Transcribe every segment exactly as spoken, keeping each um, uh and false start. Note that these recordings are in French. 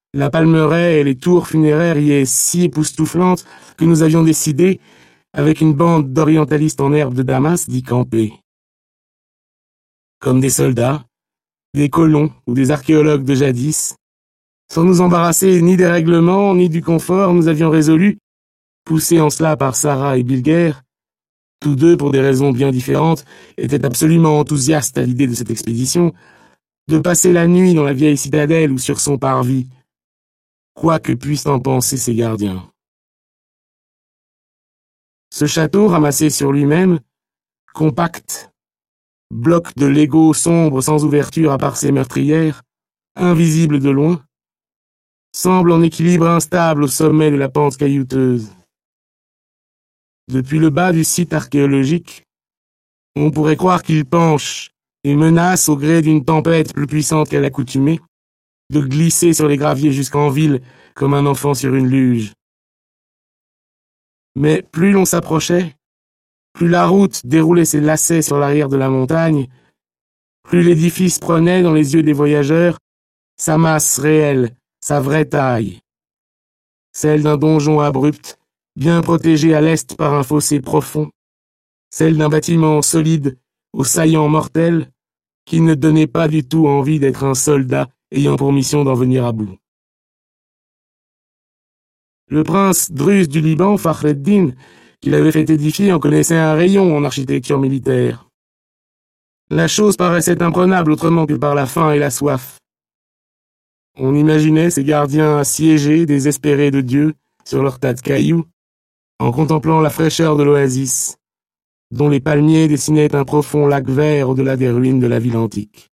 La palmeraie et les tours funéraires y est si époustouflantes que nous avions décidé, avec une bande d'orientalistes en herbe de Damas, d'y camper. Comme des soldats, des colons ou des archéologues de jadis, sans nous embarrasser ni des règlements ni du confort, nous avions résolu, poussés en cela par Sarah et Bilger, tous deux, pour des raisons bien différentes, étaient absolument enthousiastes à l'idée de cette expédition, de passer la nuit dans la vieille citadelle ou sur son parvis, quoi que puissent en penser ses gardiens. Ce château, ramassé sur lui-même, compact, bloc de Lego sombre sans ouverture à part ses meurtrières, invisible de loin, semble en équilibre instable au sommet de la pente caillouteuse. Depuis le bas du site archéologique, on pourrait croire qu'il penche et menace, au gré d'une tempête plus puissante qu'à l'accoutumée, de glisser sur les graviers jusqu'en ville comme un enfant sur une luge. Mais plus l'on s'approchait, plus la route déroulait ses lacets sur l'arrière de la montagne, plus l'édifice prenait dans les yeux des voyageurs sa masse réelle, sa vraie taille. Celle d'un donjon abrupt, bien protégé à l'est par un fossé profond, celle d'un bâtiment solide, aux saillants mortels, qui ne donnait pas du tout envie d'être un soldat ayant pour mission d'en venir à bout. Le prince Druze du Liban, Fakhreddin, qui l'avait fait édifier, en connaissait un rayon en architecture militaire. La chose paraissait imprenable autrement que par la faim et la soif. On imaginait ces gardiens assiégés, désespérés de Dieu, sur leur tas de cailloux, en contemplant la fraîcheur de l'oasis, dont les palmiers dessinaient un profond lac vert au-delà des ruines de la ville antique.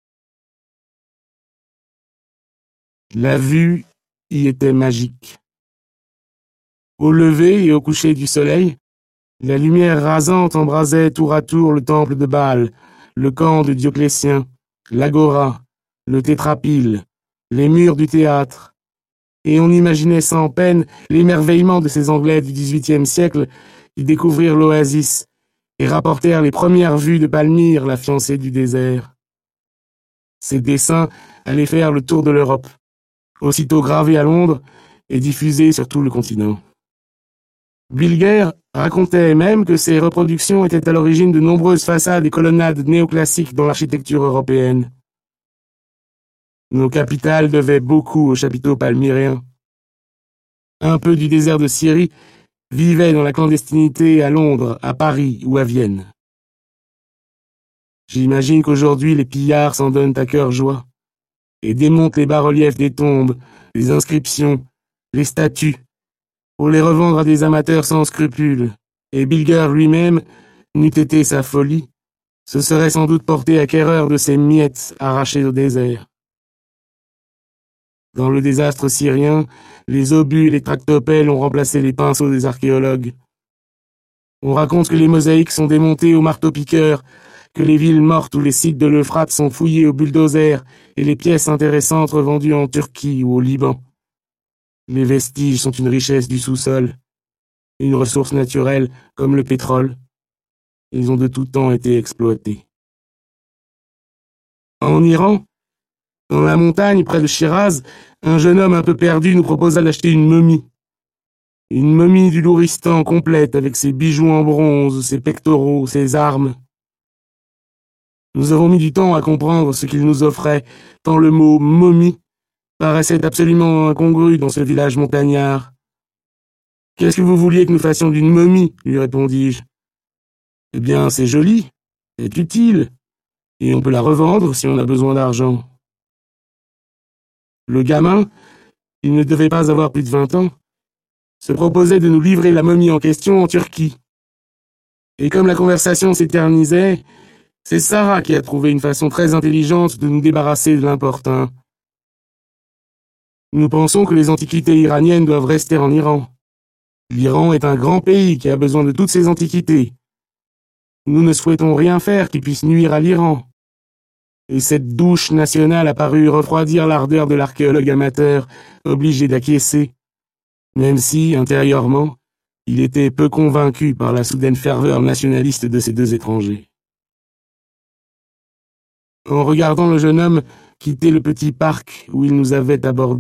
La vue y était magique. Au lever et au coucher du soleil, la lumière rasante embrasait tour à tour le temple de Baal, le camp de Dioclétien, l'agora, le tétrapyle, les murs du théâtre, et on imaginait sans peine l'émerveillement de ces Anglais du dix-huitième siècle qui découvrirent l'oasis et rapportèrent les premières vues de Palmyre, la fiancée du désert. Ces dessins allaient faire le tour de l'Europe, aussitôt gravés à Londres et diffusés sur tout le continent. Bilger racontait même que ces reproductions étaient à l'origine de nombreuses façades et colonnades néoclassiques dans l'architecture européenne. Nos capitales devaient beaucoup aux chapiteaux palmyréens. Un peu du désert de Syrie vivait dans la clandestinité à Londres, à Paris ou à Vienne. J'imagine qu'aujourd'hui les pillards s'en donnent à cœur joie et démontent les bas-reliefs des tombes, les inscriptions, les statues, pour les revendre à des amateurs sans scrupules, et Bilger lui-même, n'eût été sa folie, se serait sans doute porté acquéreur de ces miettes arrachées au désert. Dans le désastre syrien, les obus et les tractopelles ont remplacé les pinceaux des archéologues. On raconte que les mosaïques sont démontées au marteau-piqueur, que les villes mortes ou les sites de l'Euphrate sont fouillés au bulldozer et les pièces intéressantes revendues en Turquie ou au Liban. Les vestiges sont une richesse du sous-sol, une ressource naturelle comme le pétrole. Ils ont de tout temps été exploités. En Iran, dans la montagne près de Shiraz, un jeune homme un peu perdu nous proposa d'acheter une momie. Une momie du Louristan complète avec ses bijoux en bronze, ses pectoraux, ses armes. Nous avons mis du temps à comprendre ce qu'il nous offrait, tant le mot « momie » paraissait absolument incongru dans ce village montagnard. « Qu'est-ce que vous vouliez que nous fassions d'une momie ?» lui répondis-je. « Eh bien, c'est joli, c'est utile, et on peut la revendre si on a besoin d'argent. » Le gamin, il ne devait pas avoir plus de vingt ans, se proposait de nous livrer la momie en question en Turquie. Et comme la conversation s'éternisait, c'est Sarah qui a trouvé une façon très intelligente de nous débarrasser de l'importun. Nous pensons que les antiquités iraniennes doivent rester en Iran. L'Iran est un grand pays qui a besoin de toutes ses antiquités. Nous ne souhaitons rien faire qui puisse nuire à l'Iran. Et cette douche nationale a paru refroidir l'ardeur de l'archéologue amateur, obligé d'acquiescer, même si, intérieurement, il était peu convaincu par la soudaine ferveur nationaliste de ces deux étrangers. En regardant le jeune homme quitter le petit parc où il nous avait abordés,